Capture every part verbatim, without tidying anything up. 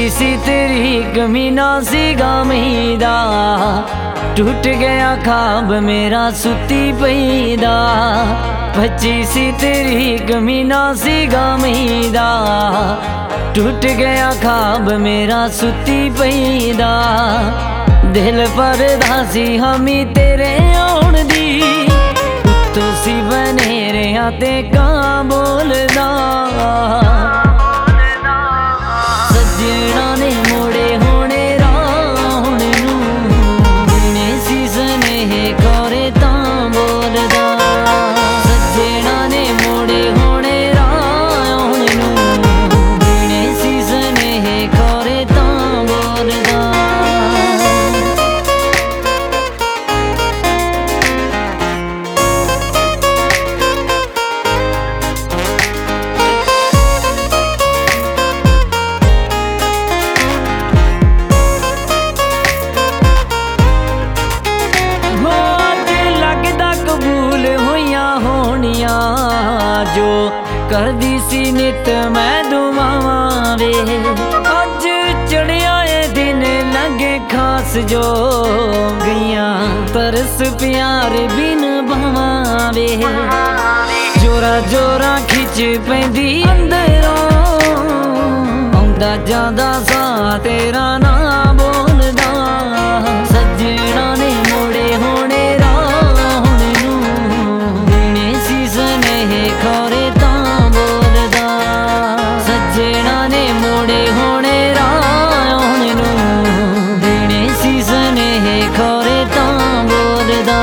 भज्जी सी तेरी कमीना सीगा मीदा, टूट गया ख्वाब मेरा सुती पईदा। भज्जी सी तेरी कमीना सीगा मीदा, टूट गया ख्वाब मेरा सुती पईदा। दिल भरदा सी हामी तेरे आउण दी, उत्तों सी बनेरिया ते कां बोलदा। सज्जणा ने मोड़े होने राहुण नूं, दिने सी सनेहे कोरे तां बोलदा। सज्जणा ने मोड़े होने राहुण नूं, दिने सी सनेहे कोरे तां बोलदा। जो करदी सी नित मैं दुआवां वे, अज चढ़िया ए दिन लगे खास जो गईयां तरस प्यार बिन भावां वे। जोरा जोरा खिच पैंदी अंदरों, आउंदा जांदा सा तेरा नाम बोलदा। सज्जणा ने मोड़े होने राहुण नूं, दिने सी सनेहे कोरे तां बोलदा। सज्जणा ने मोड़े होने राहुण नूं, दिने सी सनेहे कोरे तां बोलदा।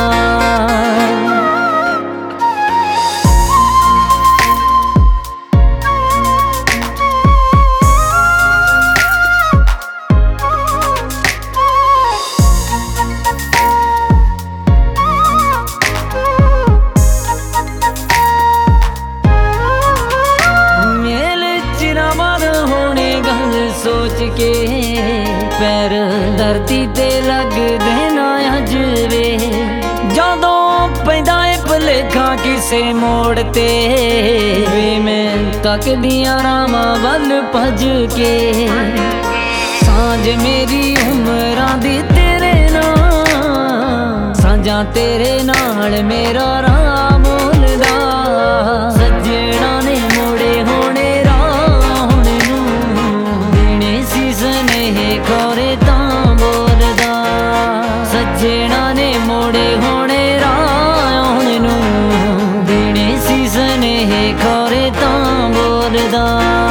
सोच के पैर धरती ते लग देना अज वे, जदों पैंदा ए भुलेखा किसे मोड़ ते वे मैं तकदियां रावां वल भज के। सांझ मेरी उमरां दी तेरे नाल, सांझां तेरे नाल मेरा राह मोलदा। सज्जणा ने मोड़े होने राहुण नूं, दिने सी सनेहे कोरे तां बोलदा। सज्जणा ने मोड़े होने राहुण नूं, दिने सी सनेहे कोरे तां बोलदा।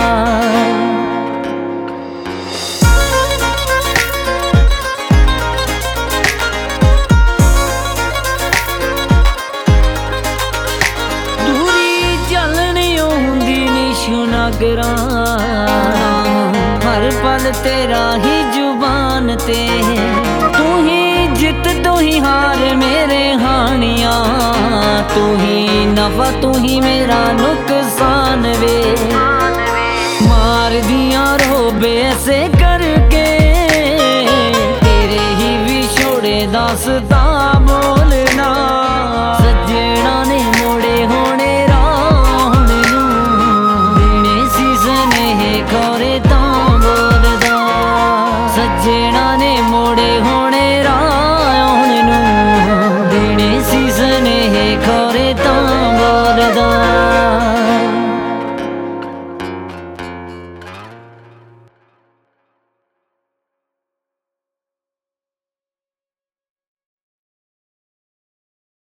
हर पल तेरा ही जुबान ते, तू ही जित तू ही हार मेरे हानिया। तू ही नफा तू ही मेरा नुकसान वे, मार दिया रोबे ऐसे करके तेरे ही विछोड़े दासता।